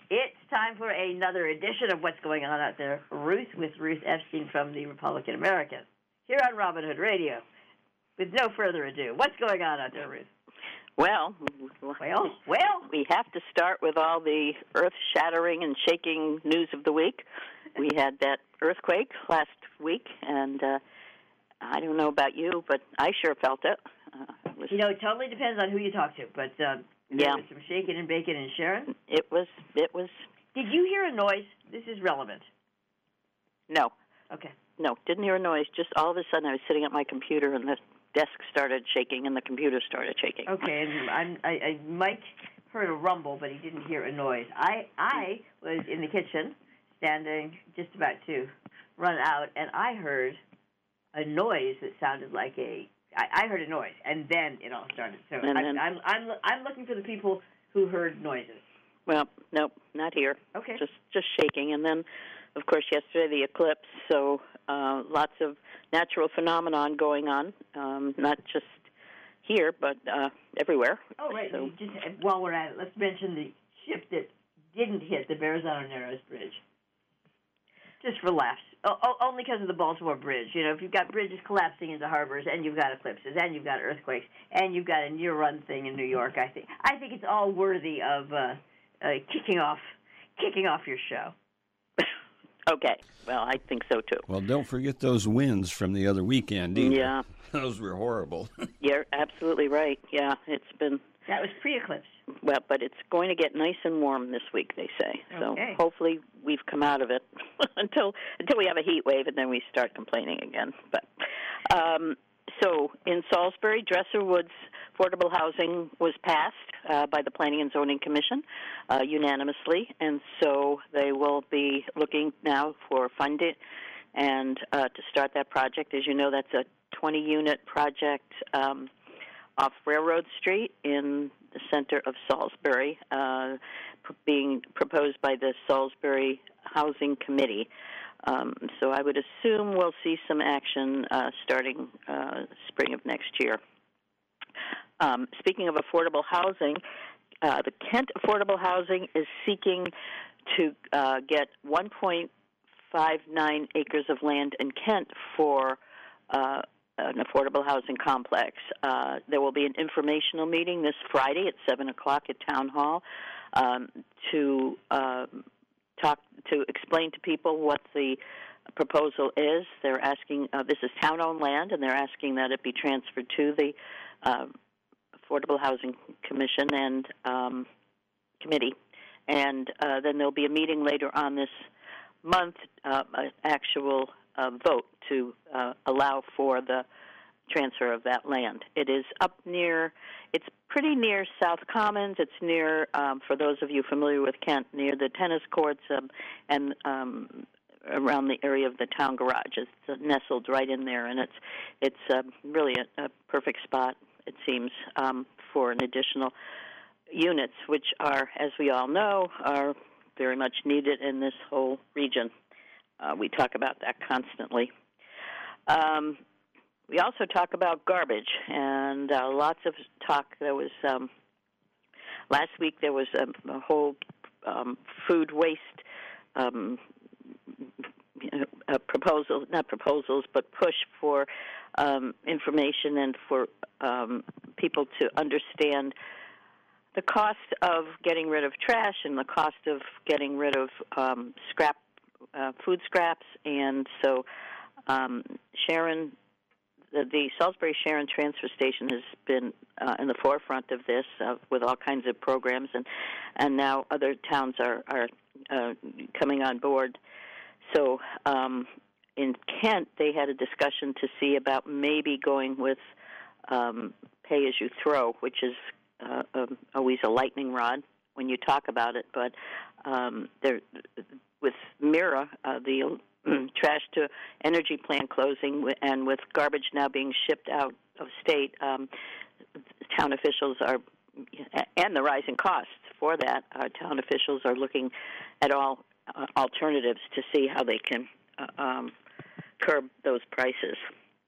It's time for another edition of What's Going On Out There, Ruth, with Ruth Epstein from the Republican American, here on Robin Hood Radio. With no further ado, what's going on out there, Ruth? Well, we have to start with all the earth-shattering and shaking news of the week. We had that earthquake last week, and I don't know about you, but I sure felt it. It totally depends on who you talk to, but there was some shaking and baking in Sharon. It was. Did you hear a noise? This is relevant. No. Okay. No, didn't hear a noise. Just all of a sudden I was sitting at my computer and the desk started shaking and the computer started shaking. Okay, and Mike heard a rumble, but he didn't hear a noise. I was in the kitchen, standing just about to run out, and I heard a noise that sounded like I heard a noise, and then it all started. So I'm looking for the people who heard noises. Well, nope, not here. Okay. Just shaking, and then, of course, yesterday the eclipse. So lots of natural phenomenon going on, not just here, but everywhere. Oh, right. So, just while we're at it, let's mention the ship that didn't hit the Verrazano Narrows Bridge. Just for laughs. Only because of the Baltimore Bridge. If you've got bridges collapsing into harbors, and you've got eclipses, and you've got earthquakes, and you've got a near-run thing in New York, I think it's all worthy of kicking off your show. Okay. Well, I think so, too. Well, don't forget those winds from the other weekend either. Yeah. Those were horrible. You're absolutely right. Yeah, it's been... That was pre-eclipse. Well, but it's going to get nice and warm this week, they say. Okay. So hopefully we've come out of it until we have a heat wave and then we start complaining again. But so in Salisbury, Dresser Woods affordable housing was passed by the Planning and Zoning Commission unanimously, and so they will be looking now for funding and to start that project. As you know, that's a 20-unit project off Railroad Street in the center of Salisbury, being proposed by the Salisbury Housing Committee. So I would assume we'll see some action starting spring of next year. Speaking of affordable housing, the Kent Affordable Housing is seeking to get 1.59 acres of land in Kent for an affordable housing complex. There will be an informational meeting this Friday at 7 o'clock at Town Hall to explain to people what the proposal is. They're asking, this is town-owned land, and they're asking that it be transferred to the Affordable Housing Commission and Committee. And then there'll be a meeting later on this month, an actual vote to allow for the transfer of that land. It is it's pretty near South Commons. It's near, for those of you familiar with Kent, near the tennis courts and around the area of the town garage. It's nestled right in there, and it's really a perfect spot, it seems, for an additional units, which are, as we all know, are very much needed in this whole region. We talk about that constantly. We also talk about garbage, and lots of talk. There was last week there was a whole food waste not proposals, but push for information and for people to understand the cost of getting rid of trash and the cost of getting rid of food scraps. And so Sharon, the Salisbury Sharon Transfer Station has been in the forefront of this with all kinds of programs, and now other towns are coming on board. So in Kent, they had a discussion to see about maybe going with pay-as-you-throw, which is always a lightning rod when you talk about it. But with MIRA, the trash-to-energy plant closing, and with garbage now being shipped out of state, town officials are, and the rising costs for that, town officials are looking at all alternatives to see how they can curb those prices.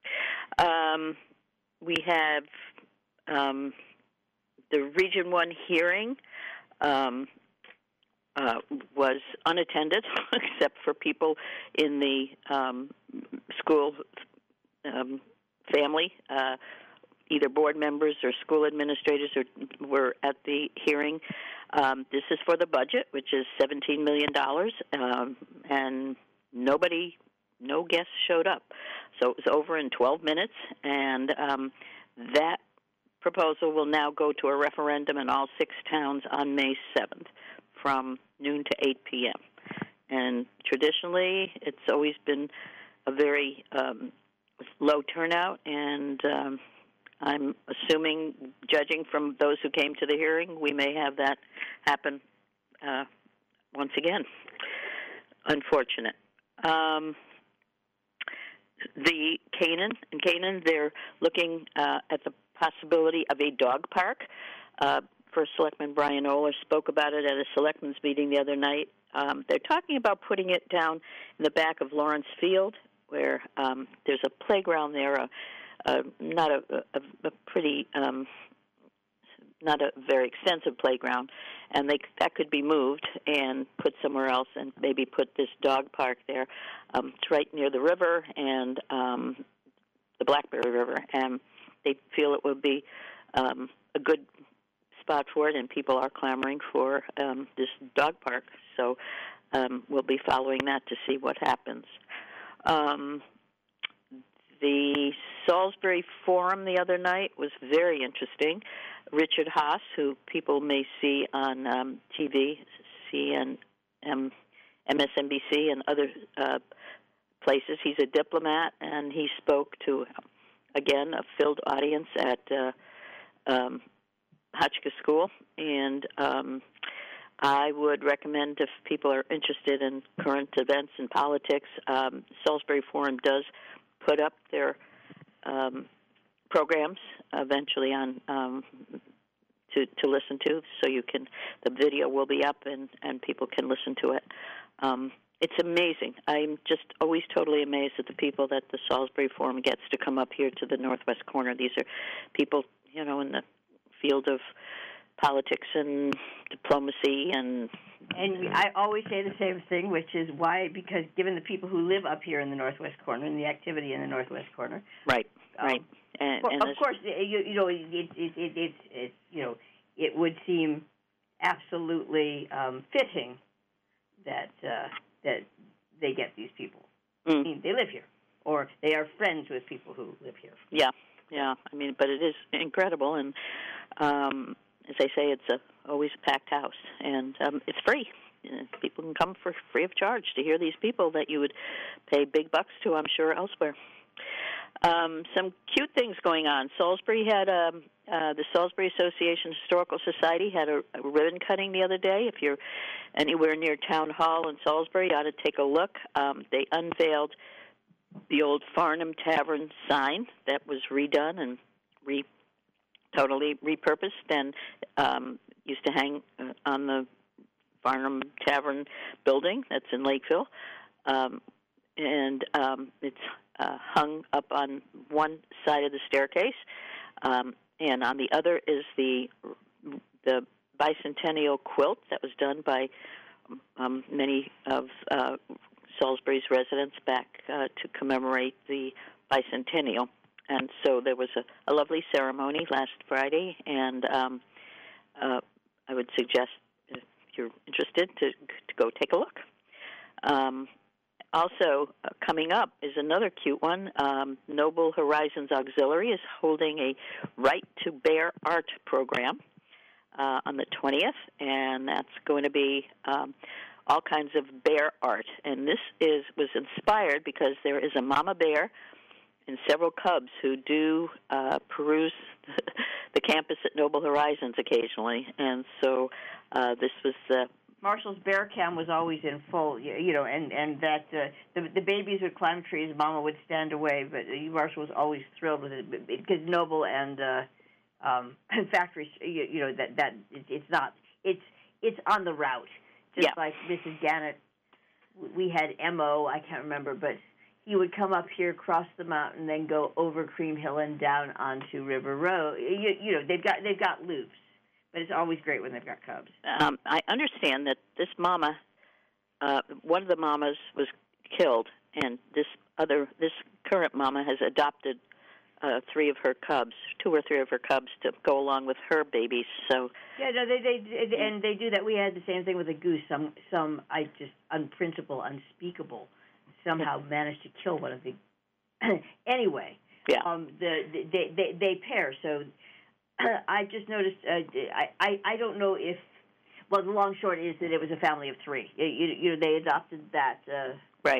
We have the Region 1 hearing was unattended, except for people in the school family. Either board members or school administrators were at the hearing. This is for the budget, which is $17 million, and no guests showed up. So it was over in 12 minutes, and that proposal will now go to a referendum in all 6 towns on May 7th from noon to 8 p.m. And traditionally, it's always been a very low turnout, and I'm assuming, judging from those who came to the hearing, we may have that happen once again. Unfortunate. In Canaan, they're looking at the possibility of a dog park. First Selectman Brian Oler spoke about it at a selectmen's meeting the other night. They're talking about putting it down in the back of Lawrence Field, where there's a playground there, not a pretty, not a very extensive playground, and that could be moved and put somewhere else, and maybe put this dog park there. It's right near the river and the Blackberry River, and they feel it would be a good spot for it, and people are clamoring for this dog park. So we'll be following that to see what happens. The Salisbury Forum the other night was very interesting. Richard Haas, who people may see on TV, MSNBC, and other places. He's a diplomat, and he spoke to, again, a filled audience at Hotchkiss School. And I would recommend, if people are interested in current events and politics, Salisbury Forum does put up their programs eventually on to listen to, so the video will be up and people can listen to it. It's amazing. I'm just always totally amazed at the people that the Salisbury Forum gets to come up here to the Northwest Corner. These are people, in the field of politics and diplomacy and I always say the same thing, which is why, because given the people who live up here in the Northwest Corner and the activity in the Northwest Corner, right. And of course, it would seem absolutely fitting that they get these people. I mean, they live here, or they are friends with people who live here. Yeah. I mean, but it is incredible, and as they say, it's always a packed house, and it's free. People can come for free of charge to hear these people that you would pay big bucks to, I'm sure, elsewhere. Some cute things going on. Salisbury had the Salisbury Association Historical Society had a ribbon cutting the other day. If you're anywhere near Town Hall in Salisbury, you ought to take a look. They unveiled the old Farnham Tavern sign that was redone and totally repurposed and used to hang on the Farnham Tavern building that's in Lakeville. And it's hung up on one side of the staircase, and on the other is the bicentennial quilt that was done by many of Salisbury's residents back to commemorate the bicentennial. And so there was a lovely ceremony last Friday, and I would suggest, if you're interested, to go take a look. Also, coming up is another cute one. Noble Horizons Auxiliary is holding a Right to Bear Art program on the 20th, and that's going to be all kinds of bear art. And this was inspired because there is a mama bear and several cubs who do peruse the campus at Noble Horizons occasionally, and so this was Marshall's Bear Cam was always in full, and that the babies would climb trees, Mama would stand away, but Marshall was always thrilled with it because Noble and Factory, that it's on the route, just like Mrs. Gannett. We had M.O., I can't remember, but he would come up here, cross the mountain, then go over Cream Hill and down onto River Road. They've got loops. But it's always great when they've got cubs. I understand that this mama, one of the mamas was killed, and this current mama has adopted 3 of her cubs, 2 or 3 of her cubs, to go along with her babies. So yeah, no, they do that. We had the same thing with a goose. Some I just unprintable, unspeakable, somehow managed to kill one of the. Anyway, yeah, they pair. So I just noticed. I don't know if. Well, the long short is that it was a family of 3. You know, they adopted that. Right.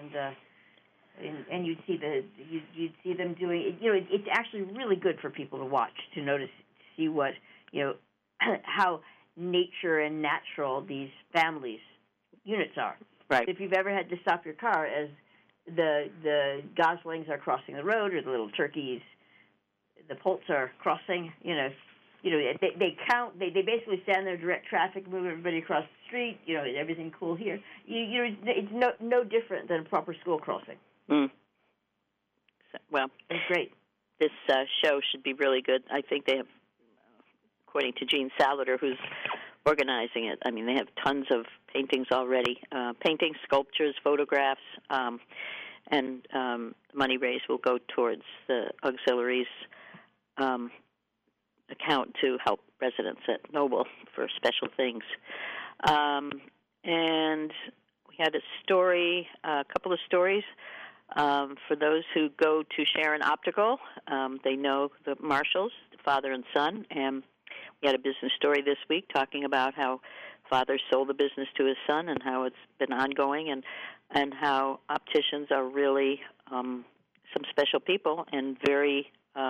And you'd see them doing. You know, it's actually really good for people to watch, to notice, see what, you know, how nature and natural these families units are. Right. If you've ever had to stop your car as the goslings are crossing the road, or the little turkeys, the poults are crossing, you know, they count. They basically stand there, direct traffic, move everybody across the street. You know, everything cool here. It's no different than a proper school crossing. Mm. Well, it's great. This show should be really good. I think they have, according to Gene Salater, who's organizing it, I mean, they have tons of paintings already. Paintings, sculptures, photographs, and money raised will go towards the auxiliaries account to help residents at Noble for special things. And we had a couple of stories. For those who go to Sharon Optical, they know the Marshalls, father and son, and we had a business story this week talking about how father sold the business to his son and how it's been ongoing, and how opticians are really some special people and very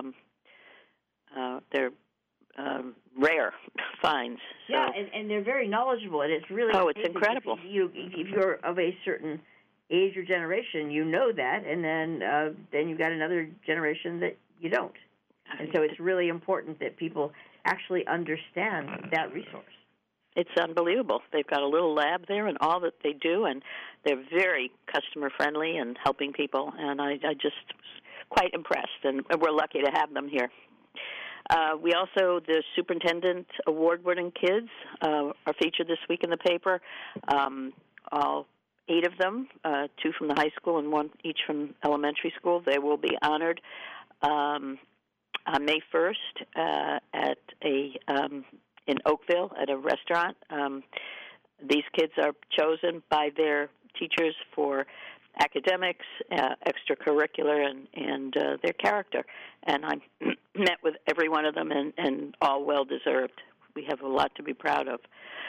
they're rare finds. So. Yeah, and they're very knowledgeable, and it's really it's incredible. If you're of a certain age or generation, you know that, and then you've got another generation that you don't. And so it's really important that people actually understand that resource. It's unbelievable. They've got a little lab there and all that they do, and they're very customer-friendly and helping people, and I just was quite impressed, and we're lucky to have them here. We also, the Superintendent Award-winning kids are featured this week in the paper. All 8 of them, 2 from the high school and 1 each from elementary school. They will be honored on May 1st at in Oakville at a restaurant. These kids are chosen by their teachers for academics, extracurricular, and their character. And I met with every one of them, and all well-deserved. We have a lot to be proud of.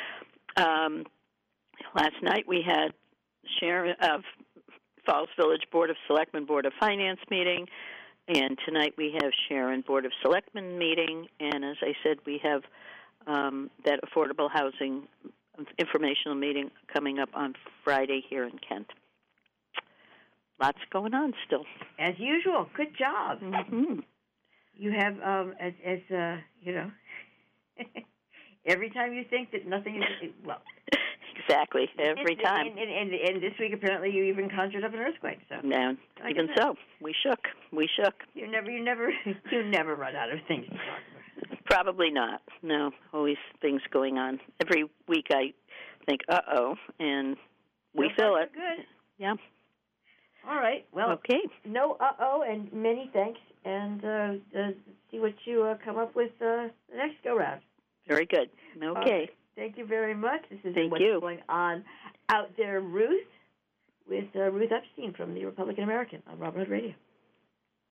Last night we had Sharon of Falls Village Board of Selectmen Board of Finance meeting, and tonight we have Sharon Board of Selectmen meeting, and as I said, we have that affordable housing informational meeting coming up on Friday here in Kent. Lots going on still. As usual. Good job. Mm-hmm. You have, you know, every time you think that nothing is, well. Exactly, every time. And this week, apparently, you even conjured up an earthquake. So. No, even so, we shook. You never run out of things to talk about. Probably not. No, always things going on. Every week I think, uh-oh, and we feel it. Good. Yeah. All right. Well, okay. No uh-oh, and many thanks, and see what you come up with the next go-round. Very good. Okay. Thank you very much. This is Thank what's you. going on out there, Ruth, with Ruth Epstein from the Republican American on Robin Hood Radio.